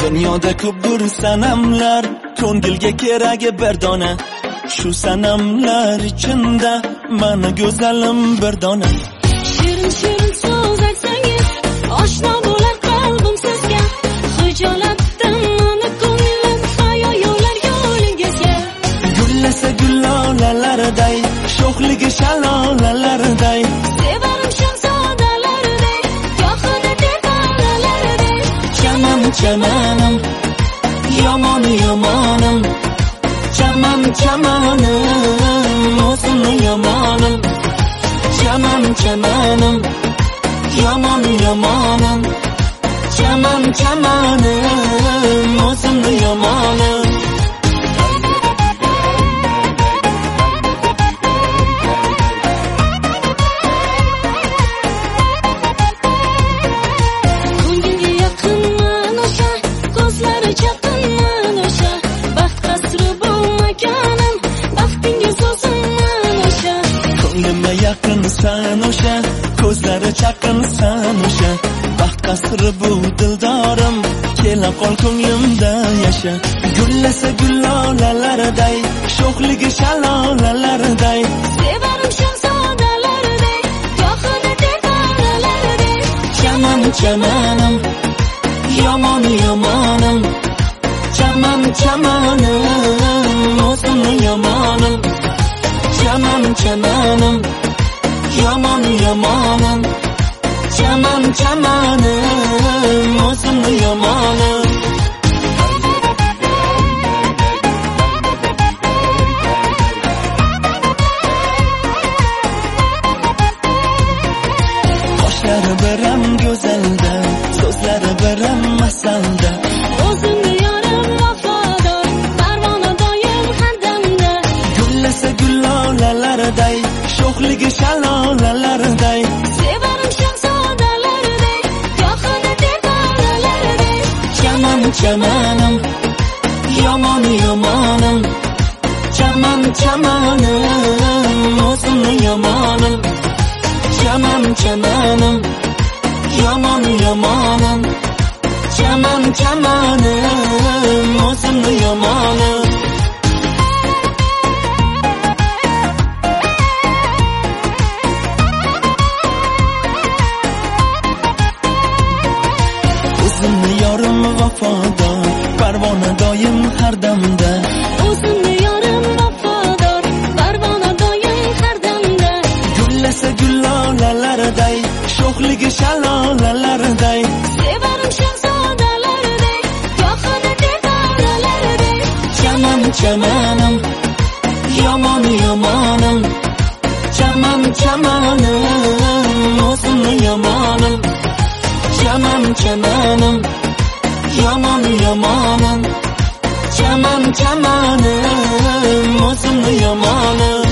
Dunyoda ko'pdir sanamlar, ko'ngilga keragi bir dona. Shu sanamlar ichida meni go'zalim bir dona. Shirin shirin so'z aytsangiz, oshno bo'lar qalbim sizga. Xijolatdan meni ko'nglim hayo yo'lar yo'lingizga. Gullasa gullolalarday, sho'xligi shalolalarday. Sevarim shahzodalarday, gohida devaralarday. Chaman chamanim, yomon yomonim. Chaman chamanim, o'zimni yomonim. Chaman chamanim, yomon yomonim. Chaman chamanim, o'zimni yomonim. Ko'ngilga yaqinman o'sha, ko'zlari chaqinman o'sha. Baxt qasri bo'lmaganim, baxtingiz o'zimman o'sha. Ko'nglimga yaqinsan o'sha, ko'zlari chaqinsan o'sha. Baxt qasri bu dildorim, kela qol ko'nglimda yasha. Gullasa gullolalarday, sho'xligi shalolalarday. Sevarim shahzodalarday, gohida devaralarday. Chaman chamanim, yomon yomonim. Chaman chamanim, o'zimni yomonim. Chaman chamanim, yomon yomonim. Chaman chamanim, o'zimni yomonim. Qoshlari biram go'zalda, so'zlari biram masalda. O'zimga yorim vafodor, parvona doim qadamda. Gullasa gullolalarday, sho'xligi shalolalarday. Sevarim shahzodalarday, gohida devaralarday. Chaman chamanim, yomon yomonim. Chaman chamanim, o'zimni yomonim. Chaman chamanim, yomon yomonim. Chaman chamanim, o'zimni yomonim. O'zimni yorim vafodor, parvona doim har damda. O'zimga yorim vafodor, parvona doim har damda. Gullasa gullolalarday, sho'xligi shalolalarday. Sevarim shahzodalarday, gohida devaralarday. Chaman chamanim, yomon yomonim. Chaman chamanim, o'zimni yomonim. Chaman chamanim, yomon yomonim. Chaman chamanim, o'zimni yomonim.